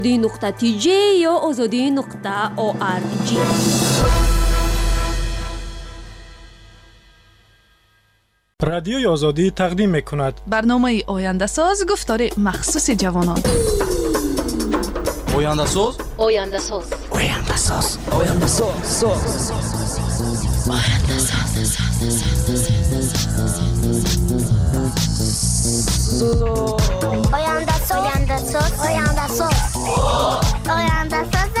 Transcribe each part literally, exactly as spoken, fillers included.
دی نقطه تی جی یا آزادی نقطه او آر جی. رادیوی آزادی تقدیم میکند برنامه آینده ساز گفتار مخصوص جوانان. آینده ساز آینده ساز آینده ساز آینده ساز آینده ساز آینده ساز آینده ساز آینده ساز آینده ساز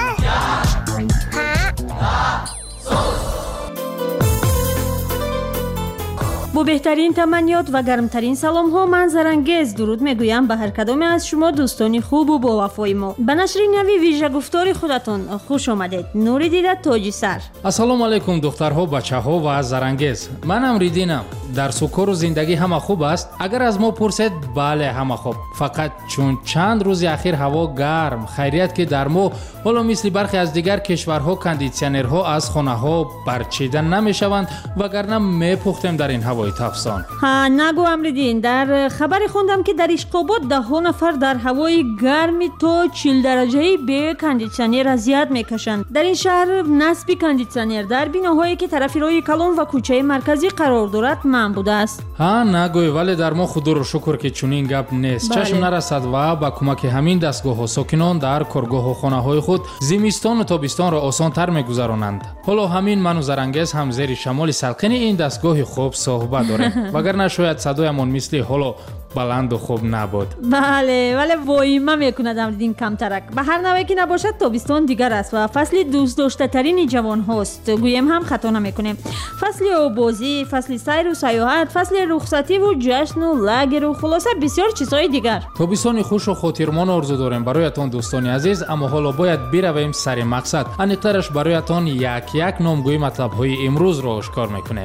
با بهترین تمنیات و گرمترین سلام ها من زرنگز درود میگویم به هر کدام از شما دوستان خوب و با وفای ما. به نشر نوی ویژه گفتار خودتان خوش آمدید. نوری دیده تاجی سر. السلام علیکم دخترها، بچه‌ها و زرنگز. منم ریدینم. در سکر و زندگی همه خوب است؟ اگر از ما پرسید بله همه خوب. فقط چون چند روز اخیر هوا گرم، خیریت که در ما حالا مثل برخی از دیگر کشورها کاندیسیونرها از خانه ها برچیدن نمیشوند وگرنه میپختیم در این هوای تفسان. ها نگو امریدین، در خبری خوندم که در اشقابات ده ها نفر در هوای گرمی تا چهل درجه به کاندیسیونر اذیت میکشند. در این شهر نصب کاندیسیونر در بیناهایی که طرف راه کلان و کوچه مرکزی قرار دارد ممنوع بوده است. ها نگوی، ولی در ما خدا رو شکر که چنین گپ نیست. بله. چشم نرسد و با کمک همین دستگاه ها ساکنان در کارگاه و خانه های خود زمستان و تابستان را آسان تر میگذرانند. حالا همین من و زرنگز هم زیر شمال سلقین این دستگاه خوب صحبت داریم. وگرنه شاید صدایمون مثل حالا بلند و خوب نبود. بله ولی وایما میکند امریدین کمترک. به هر نوعی که نباشد تابستان دیگر است و فصل دوست داشته ترین جوان هاست. گویم هم خطا نمیکنیم. فصل آبازی، فصل سیر و سیاحت، فصل رخصتی و جشن و لگر و خلاصه بسیار چیزهای دیگر. تابستان خوش و خاطرمان آرزو داریم برایتان دوستان عزیز، اما حالا باید برویم سر مقصد. انیقترش برایتان یک یک نامگوی مطلب های امروز را آشکار میکنیم.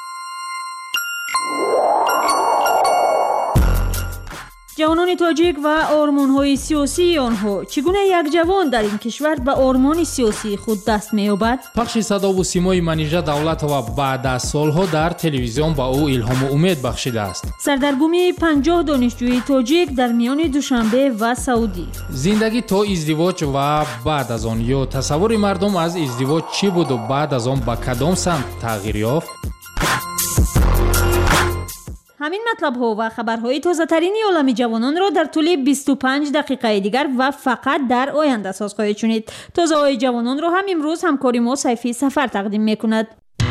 جوانان تاجیک و آرمان‌های سیاسی آنها، چگونه یک جوان در این کشور به آرمان سیاسی خود دست می‌یابد؟ پخش صدا و سیمای منیژه دولت و بعد از سالها در تلویزیون با او الهام و امید بخشیده است. سردرگمی پنجاه دانشجوی تاجیک در میان دوشنبه و سعودی. زندگی تا ازدواج و بعد از آن، یا تصور مردم از ازدواج چی بود و بعد از آن به کدام سمت تغییر یافت؟ همین مطلب ها و خبرهای تازه ترین عالم جوانان را در طول بیست و پنج دقیقه دیگر و فقط در آینده ساز خواهید شنید. تازه های جوانان را هم امروز همکاری ما سیفی سفر تقدیم میکند.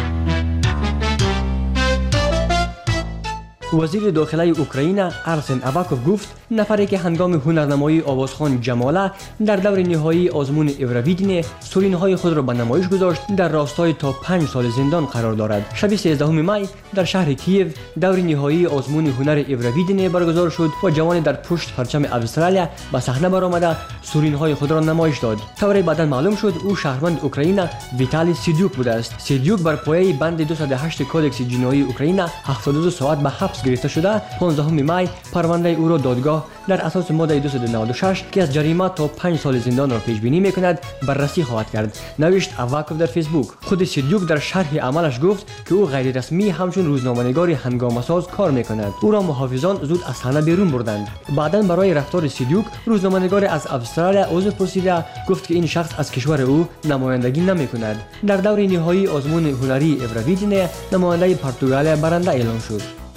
وزیر داخله اوکراین ارسن اواکوف گفت نفری که هنگام هنرنمایی آوازخوان جماله در دور نهایی آزمون ایورویژن سرینهای خود را به نمایش گذاشت در راستای تا پنج سال زندان قرار دارد. شب سیزدهم می در شهر کییو دور نهایی آزمون هنر ایورویژن برگزار شد و جوانی در پشت پرچم استرالیا به صحنه برآمده سرینهای خود را نمایش داد. طوری بعدا معلوم شد او شهروند اوکراین ویتالی سیدیوک بوده است. سیدیوک بر پایه بند دویست و هشت کودکس جنایی اوکراین هفتاد و دو ساعت به حبس گرفته شده. پانزدهم می پرونده او را دادگاه در اساس ماده دویست و نود و شش که از جریمه تا پنج سال زندان را پیش بینی میکند بررسی خواهد کرد، نوشت اواکوف در فیسبوک. خود سیدیوک در شرح عملش گفت که او غیر رسمی همچون روزنامه‌نگار هنگامه‌ساز کار میکند. او را محافظان زود از صحنه بیرون بردند. بعداً برای رفتار سیدیوک روزنامه‌نگار از استرالیا عذر پرسیده، گفت که این شخص از کشور او نمایندگی نمیکند. در دور نهایی آزمون هنری ایورویژن نماینده پرتغال برنده اعلام شد.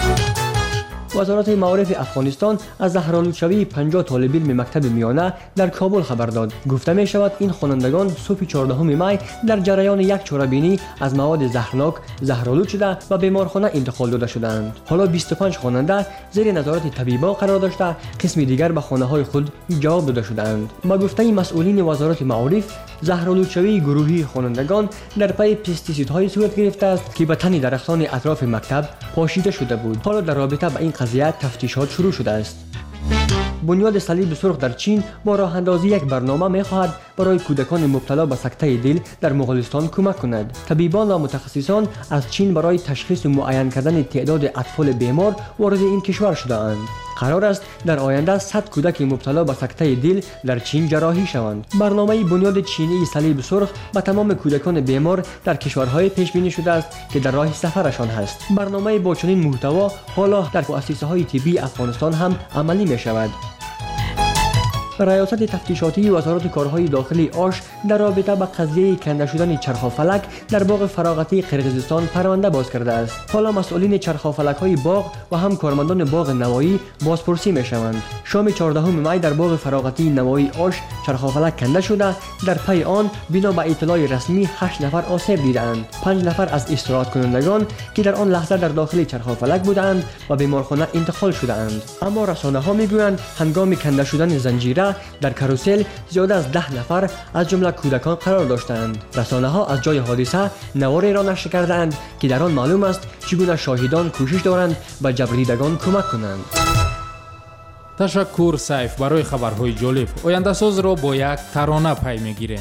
وزارت معارف افغانستان از زهرآلودشوی پنجاه طالب علم مکتب میانه در کابل خبر داد. گفته می شود این خوانندگان صبح چهاردهم می در جریان یک چاره‌بینی از مواد زهرناک زهرآلود شده و بیمارخانه انتقال داده شدند. حالا بیست و پنج خواننده زیر نظارت طبیبان قرار داشته، قسم دیگر به خانه‌های خود جواب داده شدند. با گفته مسئولین وزارت معارف، زهرآلودشوی گروهی خوانندگان در پی پستیسیدهای صورت گرفته است که به تن درختان اطراف مکتب پاشیده شده بود. حالا در رابطه با این قضیه تفتیشات شروع شده است. بنیاد صلیب سرخ در چین با راه اندازی یک برنامه می خواهد برای کودکان مبتلا به سکته دل در مغولستان کمک کند. طبیبان و متخصصان از چین برای تشخیص و معاین کردن تعداد اطفال بیمار وارد این کشور شده‌اند. قرار است در آینده صد کودک مبتلا به سکته دل در چین جراحی شوند. برنامه بنیاد چینی صلیب سرخ به تمام کودکان بیمار در کشورهای پیش بینی شده است که در راه سفرشان هست. برنامه با چنین محتوا حالا در مؤسسه‌های طبی افغانستان هم عملی می شود. ریاست تفتیشاتی وزارت کارهای داخلی آش در رابطه با قضیه کنده شدن چرخافلک در باغ فراغتی قرقیزستان پرونده باز کرده است. حالا مسئولین چرخافلک‌های باغ و هم کارمندان باغ نوایی بازپرسی می‌شوند. شام چهاردهم می در باغ فراغتی نوایی آش چرخافلک کنده شده. در پی آن بنا به اطلاع رسمی هشت نفر آسیب دیدند. پنج نفر از استراحت کنندگان که در آن لحظه در داخل چرخافلک بودند و بیمارخانه انتقال شدند. اما رسانه‌ها می‌گویند هنگام کنده شدن زنجیره در کاروسل زیاده از ده نفر از جمله کودکان قرار داشتند. رسانه‌ها از جای حادثه نواری را نشر کردند که در آن معلوم است چگونه شاهدان کوشش دارند به جبریدگان کمک کنند. تشکر سیف برای خبرهای جالب. آینده ساز را با یک ترانه پی می‌گیریم.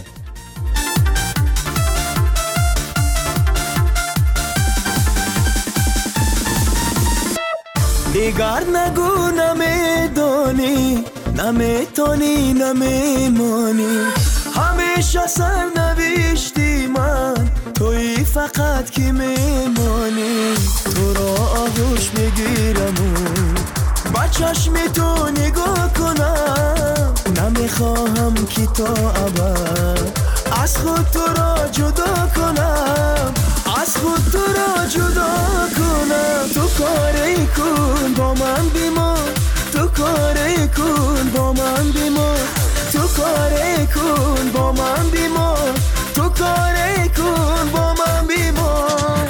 دیگر نگو نمیدانی نمیتونی نمیمانی همیشه سر نوشتی من توی فقط که میمانی تو را آغوش میگیرم با چشم تو نگاه کنم نمیخواهم که تا ابد از خود تو را جدا کنم از خود تو را جدا کنم تو کاری کن با من بیمار تو کاری کن با من بیمار تو کاری کن با من بیمار تو کاری کن با من بیمار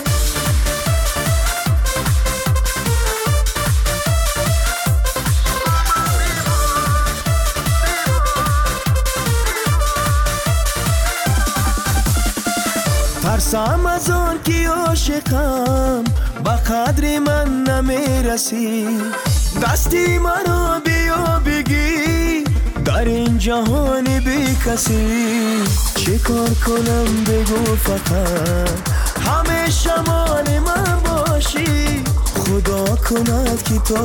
ترسم از آن که عاشقم با قدر من نمیرسی دستی مرا بیا بگی در این جهان بی کسی چه کار کنم بگو فقط همیشه مال من باشی خدا کند که تا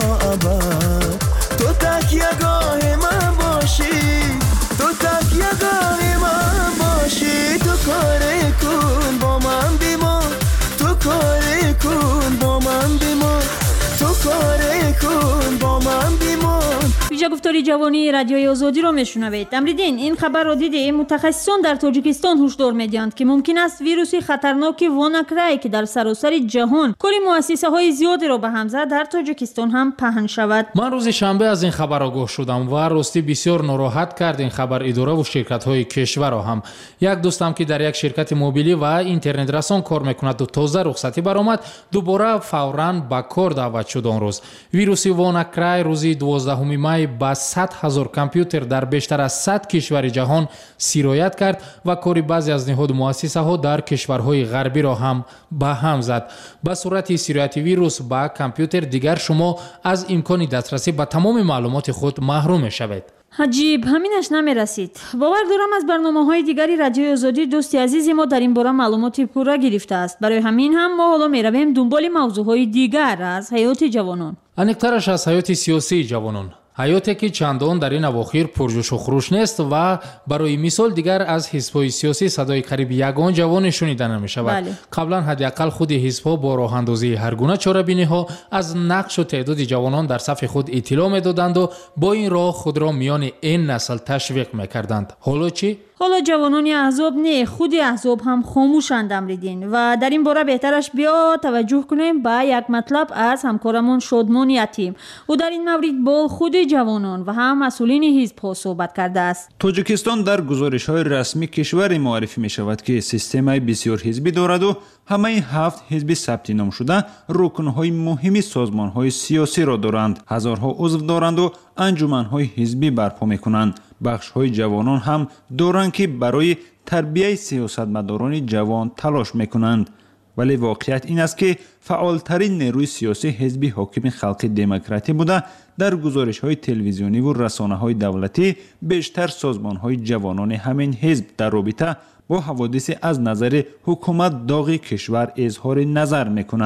ابد تو تکیه‌گاه من باشی تو تکیه‌گاه من باشی تو کاری کن با من بیمار تو کاری کن با من بیمار تو کاری کن با من بیمار. ویژه گفتاری جوانی رادیوی آزادی رو میشنوید. امریدین این خبر رو دیدیم. متخصصان در تاجیکستان هشدار میدهند که ممکن است ویروسی خطرناک واناکرای که در سراسر جهان کلی مؤسسه های زیادی رو به هم زد در تاجیکستان هم پهن شود. من روز شنبه از این خبر آگاه شدم و راستی بسیار ناراحت کرد این خبر اداره و شرکت های کشور را هم. یک دوستم که در یک شرکت موبیلی و اینترنت رسان کار میکند و تازه رخصتی برآمد دوباره فوراً به کار دعوت شد. آن روز ویروس واناکرای روزی دوازدهم می با صد هزار کامپیوتر در بیشتر از صد کشور جهان سرایت کرد و کاری بعضی از نهاد مؤسسه ها در کشورهای غربی را هم به هم زد. به صورت سرایت ویروس با کامپیوتر دیگر شما از امکان دسترسی به تمام معلومات خود محروم شوید. عجیب، همینش نمی رسید. باور دارم از برنامه های دیگری رادیوی آزادی دوستی عزیزی ما در این باره معلومات پورا گرفته است. برای همین هم ما حالا می رویم دنبال موضوع های دیگر از حیات جوانان. انکترش از حیات سیاسی جوانان. حیاتی که چندان در این اواخر پرجوش و خروش نیست و برای مثال دیگر از حزب‌های سیاسی صدای قریب یگان جوان شنیده نمی شود. بله. قبلا حداقل خود حزب‌ها با راه اندازی هر گونه چاره‌بینی‌ها از نقش و تعداد جوانان در صف خود اطلاع می‌دادند و با این راه خود را میان این نسل تشویق می‌کردند. حالا چی؟ حالا جوانان احزاب نه، خود احزاب هم خاموشند امریدین و در این باره بهترش بیا توجه کنیم به یک مطلب از همکارمون شادمان یتیم. او در این مورد با خود جوانان و هم مسئولین حزب ها صحبت کرده است. تاجیکستان در گزارش های رسمی کشور معرفی می شود که سیستم بسیار حزبی دارد و همه هفت حزب ثبت نام شده رکن های مهمی سازمان های سیاسی را دارند. هزارها عضو دارند و انجمن های حزبی برپا می کنند. بخش های جوانان هم دارند که برای تربیت سیاستمداران جوان تلاش می کنند. ولی واقعیت این است که فعالترین نیروی سیاسی حزب حاکم خلق دموکراتی بوده در گزارش های تلویزیونی و رسانه های دولتی بیشتر سازمان های جوانان همین حزب در رابطه با حوادث از نظر حکومت داغ کشور اظهار نظر می کنند.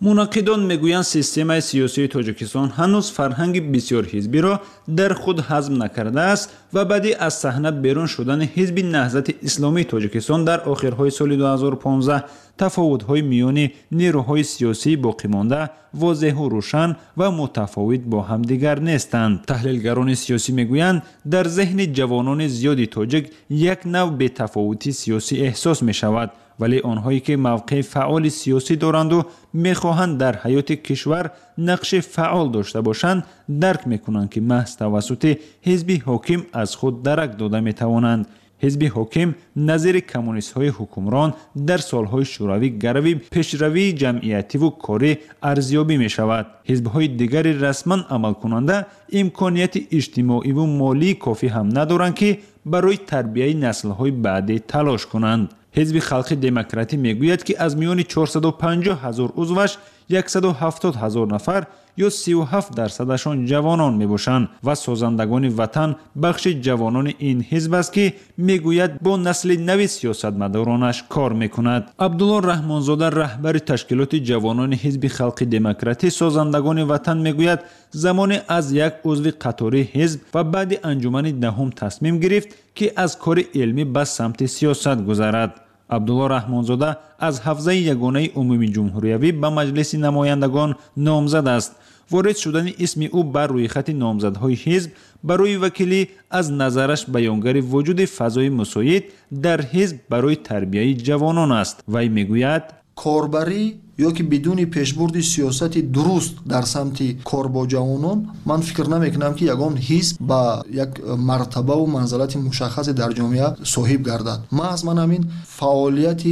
مناقدان میگویند سیستم سیاسی تاجیکستان هنوز فرهنگ بسیار حزبی را در خود هضم نکرده است و بعد از صحنه بیرون شدن حزب نهضت اسلامی تاجیکستان در آخرهای سال دو هزار و پانزده تفاوت‌های میان نیروهای سیاسی باقی مانده واضح و روشن و متفاوت با همدیگر نیستند. تحلیلگران سیاسی میگویند در ذهن جوانان زیادی تاجیک یک نوع بی‌تفاوتی سیاسی احساس می شود، ولی آنهایی که موقع فعال سیاسی دارند و میخواهند در حیات کشور نقش فعال داشته باشند درک میکنند که محض توسط حزب حاکم از خود درک داده میتوانند. حزب حاکم نظیر کمونیست های حکمران در سالهای شوروی گروی پیشروی جمعیتی و کاری ارزیابی می شود. حزب های دیگر رسما عمل کننده امکانیت اجتماعی و مالی کافی هم ندارند که برای تربیت نسل های بعدی تلاش کنند. حزب خلق دموکراتی میگوید که از میان چهارصد و پنجاه هزار عضوش صد و هفتاد هزار نفر یا سی و هفت درصدشان جوانان میباشند و سازندگان وطن بخش جوانان این حزب است که میگوید با نسل نو سیاستمدارانش کار میکند. عبدالله رحمانزاده رهبر تشکیلات جوانان حزب خلق دموکراتی سازندگان وطن میگوید زمان از یک عضو قطاری حزب و بعد انجمن دهم تصمیم گرفت که از کار علمی به سمت سیاست گذرد. عبدالله رحمانزاده از حوزه یگانه عمومی جمهوریوی به مجلس نمایندگان نامزد است. وارد شدن اسم او بر روی خط نامزدهای حزب برای وکیلی از نظرش بیانگر وجود فضای مساعد در حزب برای تربیت جوانان است. وی میگوید کاربری یا که بدون پیشبرد سیاستی درست در سمت کار با جوانان من فکر نمیکنم که یگان حزب با یک مرتبه و منزلت مشخص در جامعه صاحب گردد. ما از من همین فعالیت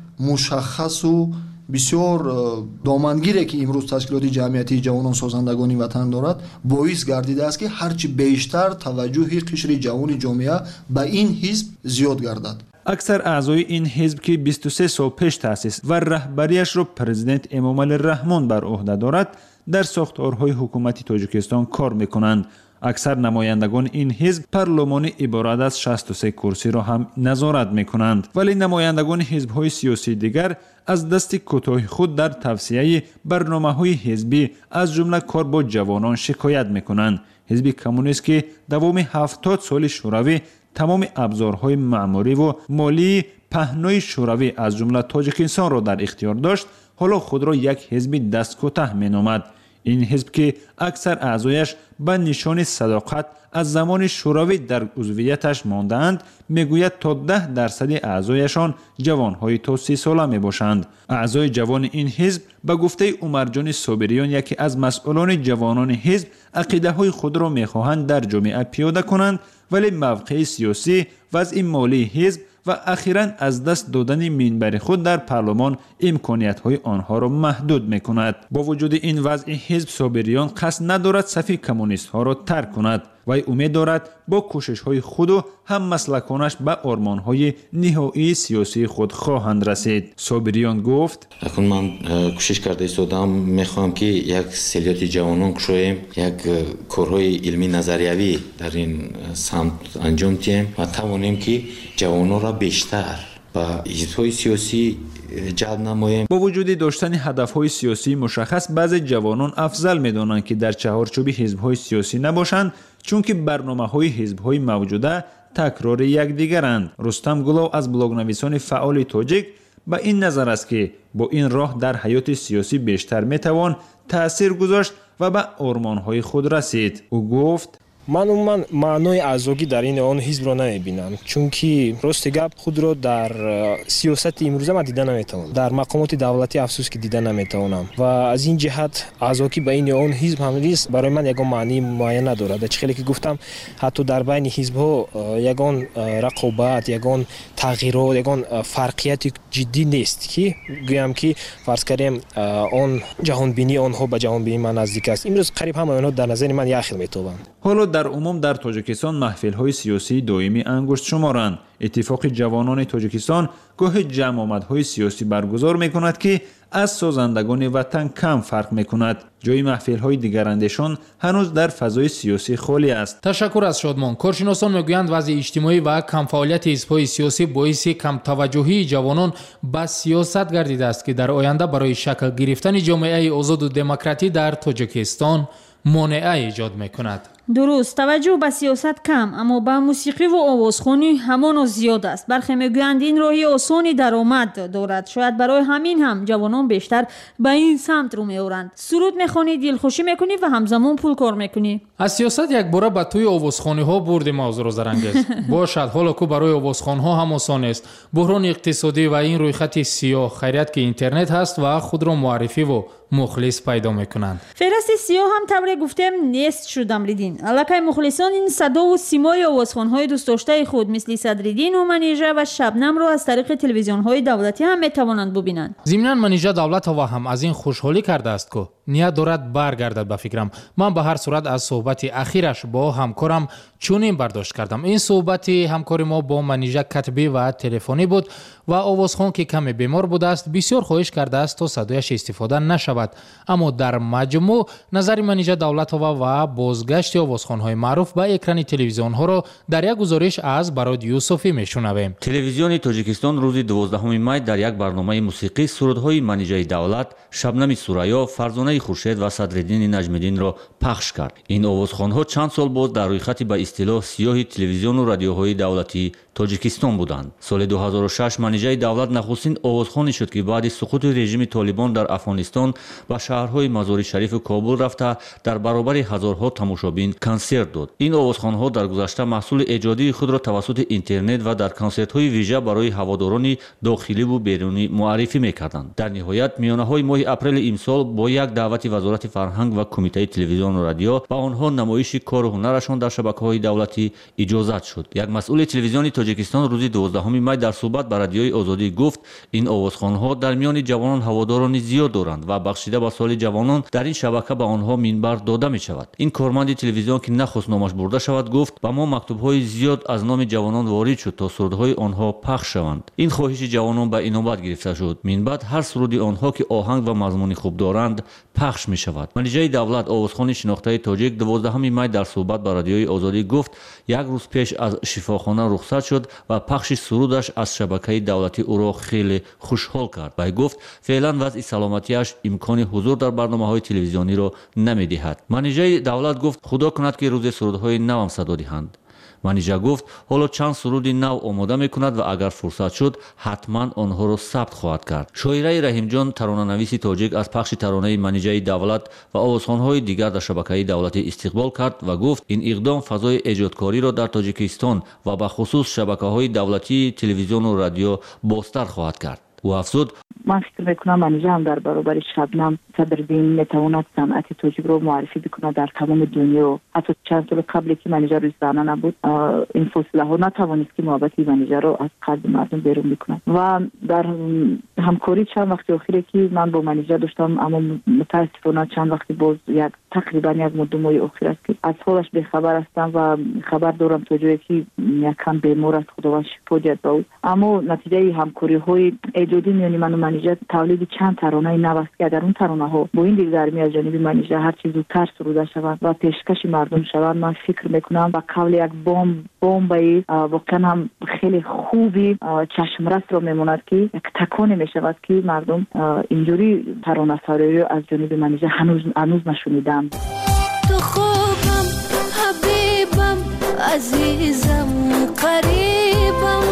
مشخص و بسیار دامنگیری که امروز تشکیلات جمعیتی جوانان سازندگان وطن دارد باعث گردیده است که هرچی بیشتر توجه قشر جوان جامعه به این حزب زیاد گردد. اکثر اعضای این حزب که بیست و سه سال پیش تأسیس و رهبریش را پرزیدنت امامعلی رحمان بر عهده دارد در ساختارهای حکومتی تاجیکستان کار میکنند. اکثر نمایندگان این حزب پارلمان عبارت از شصت و سه کرسی را هم نظارت میکنند، ولی نمایندگان حزب‌های سیاسی دیگر از دست کوتاه خود در توسعه برنامه‌های حزبی از جمله کار با جوانان شکایت میکنند. حزب کمونیست که دوام هفتاد سال شوروی تمام ابزارهای معماری و مالی پهنای شوروی از جمله تاجیکستان را در اختیار داشت، حالا خود را یک حزب دست کوتاه مینامد. این حزب که اکثر اعضایش به نشان صداقت از زمان شوروی در عضویتش مانده‌اند میگوید تا ده درصد اعضایشان جوانهای تا سی ساله می باشند. اعضای جوان این حزب به گفته عمرجان صابریان یکی از مسئولان جوانان حزب عقیده های خود را میخواهند در جامعه پیاده کنند، ولی موقع سیاسی وضع مالی حزب و اخیراً از دست دادن منبر خود در پارلمان امکانیت‌های آنها را محدود می‌کند. با وجود این وضع حزب صابریان قصد ندارد صف کمونیست‌ها را ترک کند و امید دارد با کوشش‌های خود و هم مسلکانش به آرمان‌های نهایی سیاسی خود خواهند رسید. صابریان گفت: اکنون من کوشش کرده ایستادم می‌خواهم که یک سیلیت جوانان کشویم، یک کارهای علمی نظریوی در این سمت انجام دهیم و توانیم که جوانان را بیشتر با حزب‌های سیاسی جلب نماییم. با وجود داشتن هدف‌های سیاسی مشخص، بعضی جوانان افضل می‌دانند که در چهارچوب حزب‌های سیاسی نباشند، چون که برنامه‌های حزب‌های موجوده تکرار یکدیگرند. رستم گلو از بلاگ‌نویسان فعال تاجیک با این نظر است که با این راه در حیات سیاسی بیشتر می‌توان تأثیر گذاشت و به آرمان‌های خود رسید. او گفت: من عموما معنای اعضایی در این آن حزب را نمیبینم، چون که راست گپ خود را در سیاست امروزه من دیده نمیتوانم، در مقامات دولتی افسوس که دیده نمیتوانم و از این جهت اعضایی به این آن حزب هم نیست برای من یگان معنی معین ندارد. چه خیلی که گفتم حتی در بین حزب ها یگان رقابت، یگان تغییرات، یگان فرقیت جدی نیست که گویم که فرض کنیم آن جهان بینی آنها به جهان بینی من نزدیک است. امروز قریب همه آنها در نظر من یخل میتابند. حالا در عموم در تاجیکستان محفل‌های سیاسی دائمی انگشت شمارند. اتفاق جوانان تاجیکستان گاه جمع آمدهای سیاسی برگزار می‌کند که از سازندگان وطن کم فرق می‌کند. جای محفل‌های دیگراندیشان هنوز در فضای سیاسی خالی است. تشکر از شادمان. کارشناسان میگویند وضع اجتماعی و کم فعالیت حزب‌های سیاسی باعث کم توجهی جوانان به سیاست گردیده است که در آینده برای شکل گرفتن جامعه آزاد و دموکراتی در تاجیکستان مانع ایجاد می‌کند. درست، توجه به سیاست کم اما به موسیقی و آوازخوانی همان زیاد است. برخی میگویند این راهی آسانی درآمد دارد. شاید برای همین هم جوانان بیشتر به این سمت رو میورند. سرود میخوانی، دلخوشی میکنی و همزمان پول کار میکنی. از سیاست یک باره به توی آوازخوانی ها بردیم موضوع را زرنگیز. باشد حالا که برای آوازخوان ها هم آسان است. بحران اقتصادی و این روی خط سیاه، خیریت که اینترنت هست و خود را معرفی و مخلص پیدا میکنند. فهرست سیاه هم طبعا گفتم نیست شدم لیدین. علاقه مخلصان این صدا و سیمای آوازخوان‌های دوست داشته خود مثل صدرالدین و منیژه و شبنم را از طریق تلویزیون‌های دولتی هم میتوانند ببینند. ضمناً منیژه دولت و هم از این خوشحالی کرده است که نیت دارد برگردد به فکرم. من به هر صورت از صحبت اخیرش با همکارم چنین برداشت کردم. این صحبت همکار ما با منیژه کتبی و تلفنی بود و آوازخوان که کمی بیمار بوده است بسیار خواهش کرده است تا صدایش استفاده نشود. اما در مجموع نظر منیژه دولت و بازگشت آوازخوان‌های معروف به اکران تلویزیون‌ها را در یک گزارش از براد یوسفی میشنویم. تلویزیون تاجیکستان روز دوازدهم می در یک برنامه موسیقی سرودهای منیژه دولت، شبنم سوریا، فرزانه خورشید و صدرالدین نجم‌الدین را پخش کرد. این آوازخوان‌ها چند سال بعد در روی خط به اصطلاح سیاه تلویزیون و رادیوهای دولتی تاجیکستان بودند. سال دو هزار و شش منیژه دولت نخستین آوازخوانی شد که بعد سقوط رژیم طالبان در افغانستان به شهرهای مزار شریف و کابل رفته در برابر هزارها تماشابین کنسرت داد. این آوازخوان‌ها در گذشته محصول ایجادی خود را توسط اینترنت و در کنسرت‌های ویژه برای هواداران داخلی و بیرونی معرفی می‌کردند. در نهایت میانه‌های ماه اپریل امسال با یک دعوت وزارت فرهنگ و کمیته تلویزیون و رادیو به آنها نمایش کار و هنرشان در شبکه‌های دولتی اجازت شد. یک مسئول تلویزیون تاجیکستان روز دوازدهم می در صحبت با رادیوی آزادی گفت این آوازخوان‌ها در میان جوانان هواداران زیاد دارند و بخشیده به سال جوانان در این شبکه به آنها منبر داده می شود. این کارمند تلویزیون که نخست نامش برده شود گفت با ما مکتوب‌های زیاد از نام جوانان وارد شد تا سرودهای آنها پخش شوند. این خواهش جوانان به انابت گرفته شد. من بعد هر سرودی آنها که آهنگ و مضمون خوب دارند پخش می شود. منیژه دولت آوازخوان شناخته تاجیک دوازدهم می در صحبت با رادیوی آزادی گفت یک روز پیش از شفاخانه رخصت شد و پخش سرودش از شبکه دولتی او را خیلی خوشحال کرد. و گفت فعلا وضع سلامتیش امکان حضور در برنامه‌های تلویزیونی را نمی‌دهد. منیژه دولت گفت خدا کند که روز سرودهای نو هم صدا دهند. منیژه گفت حالا چند سرودی نو آماده می‌کند و اگر فرصت شد حتما آنها را ثبت خواهد کرد. شاعره رحیم جان ترانه‌نویس تاجیک از پخش ترانه منیژه دولت و آوازخوان‌های دیگر در شبکه دولتی استقبال کرد و گفت این اقدام فضای ایجادکاری را در تاجیکستان و به خصوص شبکه‌های دولتی تلویزیون و رادیو بازتر خواهد کرد. و افزود من فکر میکنم منیژه هم در برابر شبنم صدرالدین میتواند صنعت تاجیک رو معرفی بکنه در تمام دنیا. حتی چند سال قبلی که منیژه روی صحنه نبود این فاصله ها نتوانست که محبت منیژه رو از قلب مردم بیرون بکنه. و در همکاری چند وقت اخیری که من با منیژه داشتم اما متاسفانه چند وقتی باز یک تقریبا یک مدت اخیر است که از حالش بخبر هستم و خبر دارم تا جایی که یکم بیمار است، خداوند شفا دهد به او. اما نتیجه همکاری های ایجادی میانی من و منیژه تولید چند ترانه نو است که در اون ترانه ها با این دلگرمی از جانب منیژه هر چیز زودتر سروده شود و پیشکش مردم شود. من فکر میکنم و قول یک بمب بمبی واقعا هم خیلی خوبی چشمرس را میموند که یک تکانی میشود که مردم اینجوری ترانه سرایی از جانب منیژه هنوز هنوز نشنیدم. تو خوبم حبیبم عزیزم قریبم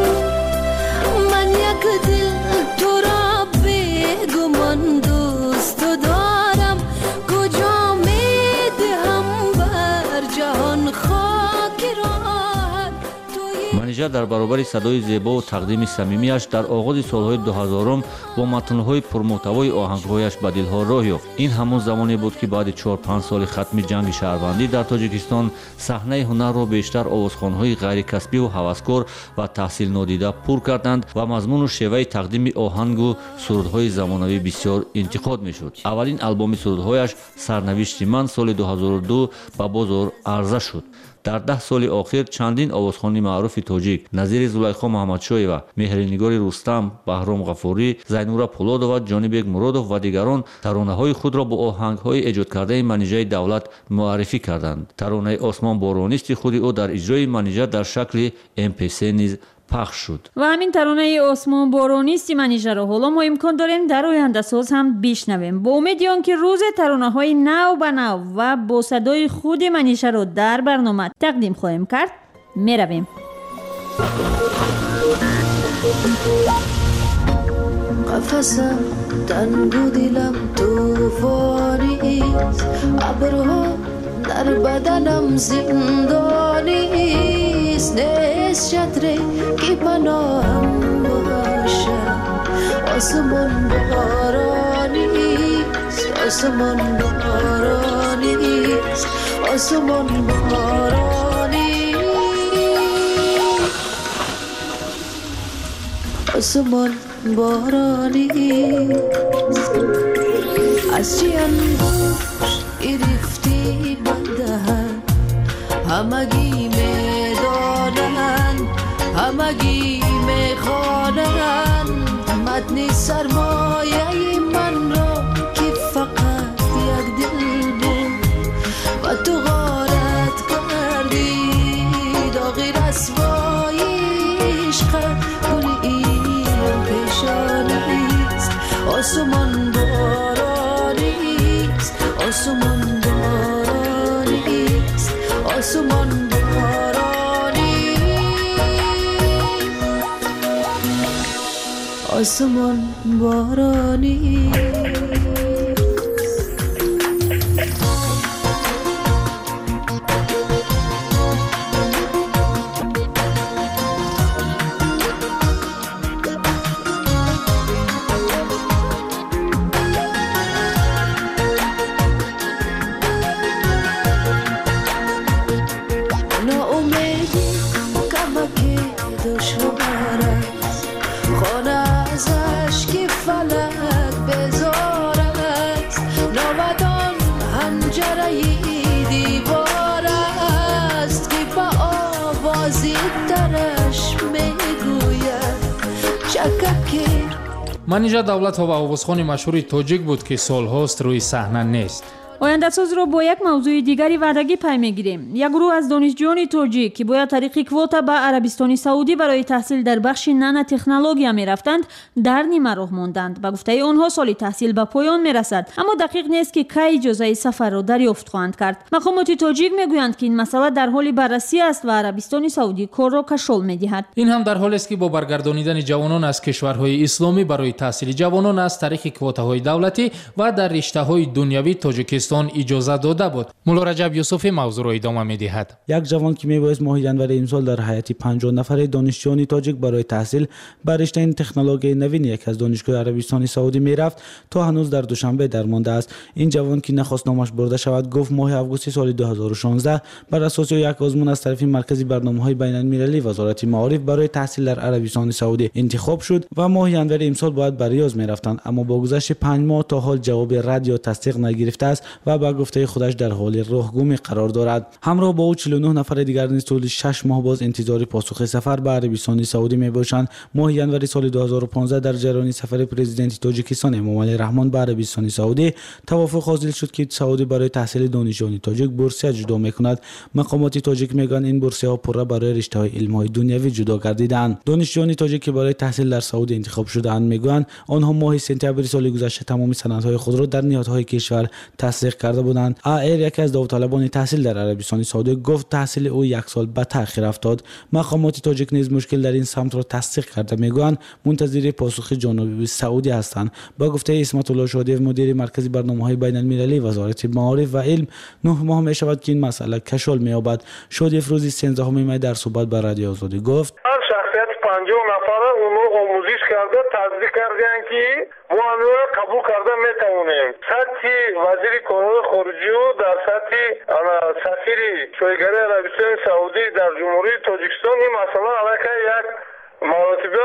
من یک دل تو را بگمان دوست دارم کجا میدهم بر جهان خاک را. منیژه منیژه در برابر صدای زیبا و تقدیم صمیمی‌اش در آغاز سالهای دو هزارم با متن‌های پرمحتوای آهنگ‌هایش به دل‌ها راه یافت. این همون زمانی بود که بعد چهار پنج سال ختم جنگ شهروندی در تاجیکستان صحنه هنر را بیشتر آوازخوان‌های غیر کسبی و هوسکار و تحصیل نادیده پر کردند و مضمون و شیوه تقدیم آهنگ و سرودهای زمانوی بسیار انتقاد می‌شد. اولین آلبوم سرودهایش سرنوشت من سال دو هزار و دو به بازار عرضه شد. در ده سال آخر چندین آوازخوان معروف تاجیک نظیر زلیخا محمدشایوا، مهرنگار رستم، بهرام غفوری، زینورا پولادова، جانبек مرادов و دیگران ترانه‌های خود را با آهنگ‌های ایجاد کرده منیژه دولت معرفی کردند. ترانه آسمان بارانیست خود او در اجرای منیژه در شکل ام پی سه نیز پخش شد. و همین ترانه آسمان بارانیستی منیژه را حالا ما امکان داریم در آینده ساز هم بشنویم. با امید آنکه روز ترانه‌های نو به نو و با صدای خود منیژه را در برنامه تقدیم خواهیم کرد. میرویم. قفسم تنگ و دلم طوفانیست، ابرها در بدنم زندانیست، نیست شطری که پناهم باشد، آسمان بارانیست، آسمان بارانیست، آسمان بارانیست، آسمان بارانیست. از چی انگوش گرفتی بدهن، همگی میدانن، همگی میخوانن متن سرمایه من را که فقط یک دل بود و تو غارت کردی داغ رسوای عشق گل این پیشانیست. آسمان بارانیست، آسمان بارانیست، آسمان بارانیست، آسمان بارانیست. منیژه دولت‌ها و آوازخوان مشهور تاجیک بود که سال‌هاست روی صحنه نیست. آینده ساز را با یک موضوع دیگری وعدگی پی میگیریم. یک گروه از دانشجویان تاجیک که باید طریق کوتا به عربستان سعودی برای تحصیل در بخش نانو تکنولوژیا میرفتند در نیمه راه ماندند. به گفته آنها سال تحصیل به پایان میرسد، اما دقیق نیست که کی اجازه سفر را دریافت خواهند کرد. مقامات تاجیک میگویند که این مسئله در حال بررسی است و عربستان سعودی کار را کشال میدهد. این هم در حالی است که با برگردانیدن جوانان از کشورهای اسلامی برای تحصیل جوانان از طریق کوتاهای دولتی و در رشته‌های دنیوی تاجیکستان اجازه داده بود. مولا رجب یوسفی موضوع را ادامه می‌دهد. یک جوان که میبایست ماه ژانویه امسال در هیئت پنجاه نفره دانشجویان تاجیک برای تحصیل بر رشته تکنولوژی نوین یک از دانشگاه عربستان سعودی میرفت تا هنوز در دوشنبه درمانده است. این جوان که نخواست نامش برده شود گفت ماه آگوست سال دو هزار و شانزده بر اساس یک آزمون از طرف مرکز برنامه‌های بین‌المللی وزارت معارف برای تحصیل در عربستان سعودی انتخاب شد و ماه ژانویه امسال باید بر ریاض میرفتند، اما با گذشت پنج ماه تا حال جواب رد یا تصدیق نگرفته است و با گفته خودش در حال راهگمی قرار دارد. همراه با او چهل و نه نفر دیگر نیز طول شش ماه باز انتظار پاسخ سفر به عربستان سعودی میباشند. ماه ژانویه سال دو هزار و پانزده در جریان سفر پرزیدنت تاجیکستان امامعلی رحمان به عربستان سعودی توافق حاصل شد که سعودی برای تحصیل دانشجویان تاجیک بورسیه جدا میکند. مقامات تاجیک میگن این بورسیه ها پورا برای رشته های علم های دنیوی جدا گردیدند. دانشجویان تاجیک که برای تحصیل در سعودی انتخاب شدهاند میگویند آنها ماه سپتامبر سال گذشته تمام سندهای خود را در نهادهای کشور تصدیق کرده بودند. ایر یکی از داوطلبان تحصیل در عربستان سعودی گفت تحصیل او یک سال به تأخیر افتاد. مقامات تاجیک نیز مشکل در این سمت را تصدیق کرده میگویند منتظر پاسخ جانب سعودی هستند. با گفته اسمت الله شادیو مدیر مرکز برنامه‌های بین‌المللی وزارت معارف و علم نه ماه می شود که این مسئله کشال می‌یابد. شادیو روز سیزدهم می در صحبت با رادیو آزادی گفت هر ҳайати панҷоҳ нафара онҳо омӯзиш карда таздиқ карданд ки мо ҳамиро қабул карда метавонем. сатҳи вазири корҳои хориҷиё дар сатҳи сафири шоигари Арабистони Саудӣ дар Ҷумҳурии Тоҷикистон ин масъала аллакай як маротиба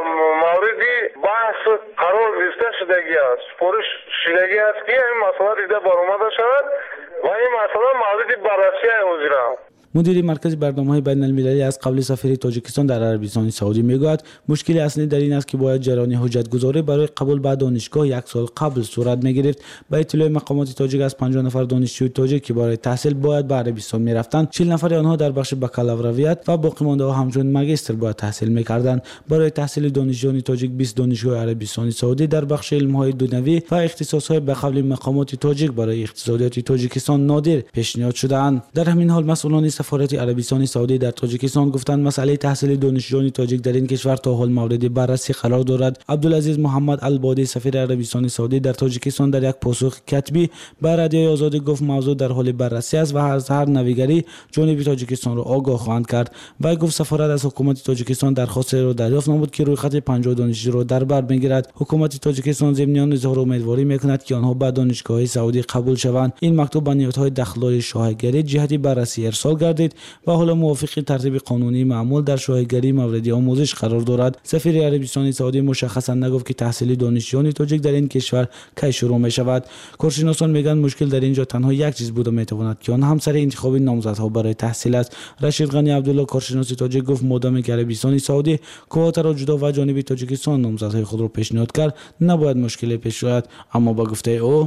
мавриди баҳс қарор гирифта шудагӣ аст. супориш шудагӣ аст ки ин масъала дида баромада шавад ва ин масъала мавриди баррасия ҳозир аст. مدیر مرکز برنامه‌های بین‌المللی از قبل سفیر تاجیکستان در عربستان سعودی میگوید مشکل اصلی در این است که باید جریان حجت‌گذاری برای قبول به دانشگاه یک سال قبل صورت می‌گرفت. به اطلاع مقامات تاجیک از پنجاه نفر دانشجوی تاجیک که برای تحصیل باید به عربستان می‌رفتند، چهل نفر آنها در بخش بکالوریات و باقی مانده‌ها همچون ماجستر باید تحصیل می‌کردند. برای تحصیل دانشجویان تاجیک بیست دانشگاه عربستان سعودی در بخش علم‌های دنیوی و اختصاص‌های به قبل مقامات تاجیک برای اقتصادیات تاجیکستان نادر پیشنهاد شده‌اند. در همین حال مسئولان سفارت عربستان سعودی در تاجیکستان گفتند مسئله تحصیل دانشجویان تاجیک در این کشور تا حال مورد بررسی قرار دارد. عبدالعزیز محمد البادی سفیر عربستان سعودی در تاجیکستان در یک پاسخ کتبی به رادیوی آزادی گفت موضوع در حال بررسی است و از هر نویگری جانب تاجیکستان را آگاه خواهند کرد. و گفت سفارت از حکومت تاجیکستان درخواست را دریافت نمود که روی خط پنجاه دانشجو را در بر بگیرد. حکومت تاجیکستان ضمن اظهار امیدواری میکند که آنها به دانشگاه سعودی قبول شوند. این مکتوب به نهادهای داخلی شاهدگری جهت بررسی ارسال گردید و حالا موافق ترتیب قانونی معمول در شاهدگری موردی آموزش قرار دارد. سفیر عربستان سعودی مشخصا نگفت که تحصیل دانشجویان تاجیک در این کشور کی شروع می شود. کارشناسان میگن مشکل در اینجا تنها یک چیز بوده میتواند که آن هم سر انتخاب نامزدها برای تحصیل است. رشید غنی عبدالله کارشناس تاجیک گفت مادامی که عربستان سعودی کوتا را جدا و جانب تاجیکستان نامزدهای خود را پیشنهاد کرد نباید مشکلی پیش آید. اما با گفته او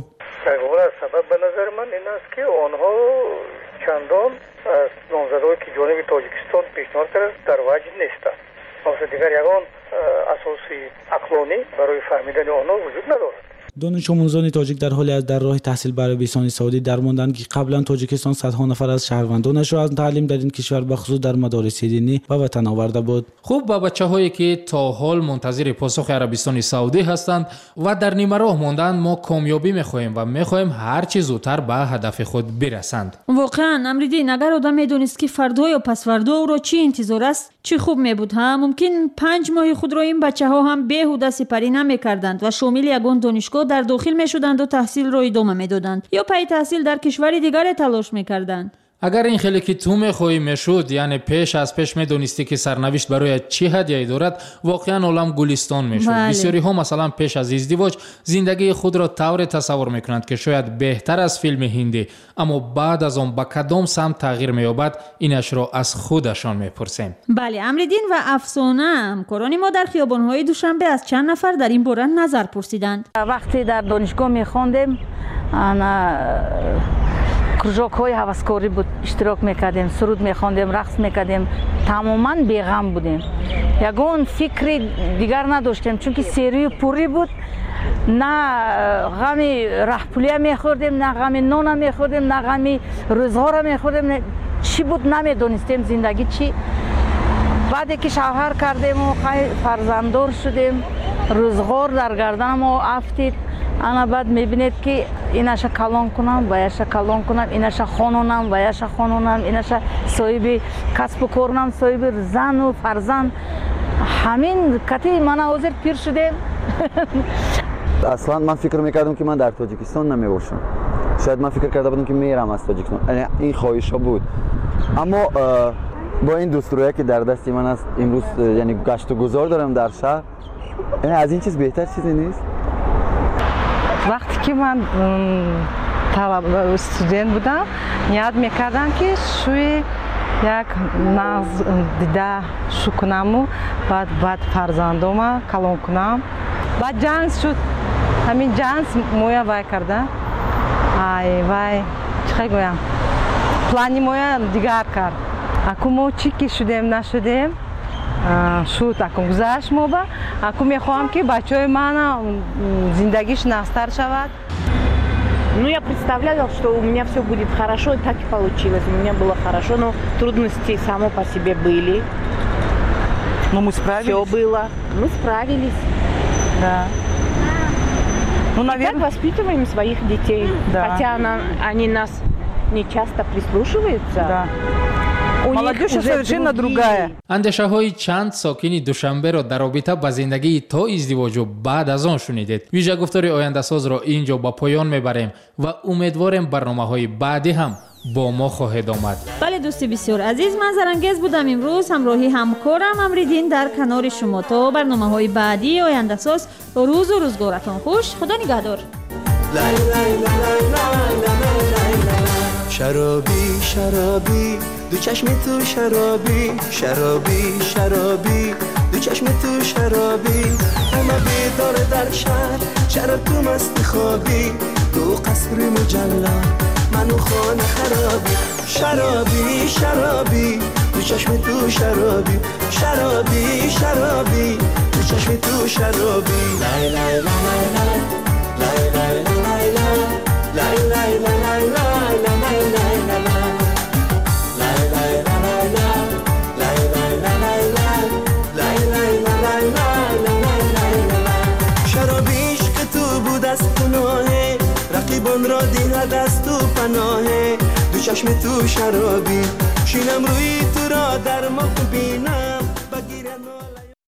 سبب به نظر من این است که آنها چندان از نامزدهایی که جانب تاجیکستان پیشنهاد کرد در وجه نیستند. مثلا دیگر یگان اساسی عقلانی برای فهمیدن آنها وجود ندارد. دانش آموزان تاجیک در حالی از در راه تحصیل به عربستان سعودی درماندند که قبلا تاجیکستان صدها نفر از شهروندانش را از تعلیم در این کشور بخصوص در مدارس دینی به وطن آورده بود. خوب با بچه‌هایی که تا حال منتظر پاسخ عربستان سعودی هستند و در نیمه راه ماندند ما کامیابی می‌خواهیم و می‌خواهیم هر چه زودتر به هدف خود برسند. واقعا امریدین اگر آدم می‌دونست که فردا یا پس فردا او را چی انتظار است چی خوب می‌بود ها. ممکن پنج ماه خود را این بچه‌ها هم بیهوده سپری نمی‌کردند و شامل یگان دانشگاه در داخل می‌شدند و تحصیل را ادامه می‌دادند یا پای تحصیل در کشور دیگر تلاش می‌کردند. اگر این خیلی که تو میخوایی میشد یعنی پیش از پیش میدونستی که سرنوشت برای چی هدیه‌ای دارد واقعا عالم گلستان میشد. بله. بسیاری ها مثلا پیش از ازدواج زندگی خود را طور تصور میکنند که شاید بهتر از فیلم هندی اما بعد از آن به کدام سمت تغییر مییابد اینش را از خودشان میپرسیم. بله امریدین و افسانه همکاران ما در خیابان‌های دوشنبه از چند نفر در این باره نظر پرسیدند. وقتی در دانشگاه میخواندیم انا кружок های هوسکاری بود اشتراک میکردیم سرود میخواندیم رقص میکردیم تماما بیغم بودیم یگان فکری دیگر نداشتیم چون که سری پوری بود نه غمی رهپولیه میخوردیم نه غمی نان میخوردیم نه غمی روزها میخوردیم چی بود نمیدونستیم زندگی چی. بعد که شوهر کردیم و فرزنددار شدیم روزگار در گردن ما افتید انا بعد میبینید که اینش کلان کنم و یش کلان کنم اینش خانونم و یش خانونم اینش صاحب کسب و کارم صاحب زن و فرزند همین کتی من حاضر پیر شدیم. اصلا من فکر میکردم که من در تاجیکستان نمیباشم. شاید من فکر کرده بودم که میرم از تاجیکستان. یعنی این خواهش بود. اما با این دستوری که در دست من است امروز یعنی گشت و گذار دارم در شهر. یعنی از این چیز بهتر چیزی نیست. وقتی که من استودنت بودم یاد میکردم که شوی یک ناز دیده شو کنم و بعد بعد فرزندوم کلان کنم بعد جنس شد همین جنس مویا وای کرده ای وای چه گویم پلانی مویا دیگر کرد اکو ما چی که شدیم نشدیم شد اکو گذشت ما با اکو میخواهم که бача ҳои ман зиндагиш нахстар шавад. Ну, я представляла, что у меня все будет хорошо, и так и получилось. У меня было хорошо, но трудности само по себе были. Но мы справились. Все было. Мы справились. Да. Ну, наверное, так воспитываем своих детей. Да. Хотя она, они нас не часто прислушиваются. Да. Молодежь совершенно другая. андешаҳои чанд сокини душанберо дар робита ба зиндагии то издивоҷу баъд аз он шунидед. вижагуфтори ояндасозро инҷо ба поён мебарем ва умедворем барномаҳои баъдӣ ҳам бо мо хоҳед омад. бале дӯсти бисёр азиз, ман зарангез будам имрӯз ҳамроҳи ҳамкорам Амриддин дар канори шумо. то барномаҳои баъдии ояндасоз, рӯзу рӯзгоратон хуш. худо нигаҳдор. شرابی شرابی دو چشم تو شرابی شرابی شرابی دو چشم تو شرابی همه بیدار در شهر چرا تو مست خوابی تو قصر مجلا منو خانه خرابی شرابی شرابی دو چشم تو شرابی شرابی شرابی دو چشم تو شرابی لای لای لای لای لای لای لای لای لای لای لای شرابیش که تو بود از پناهه رقیبان را دیدد از تو پناهه دو چشم تو شرابی شینم روی تو را در ما بینم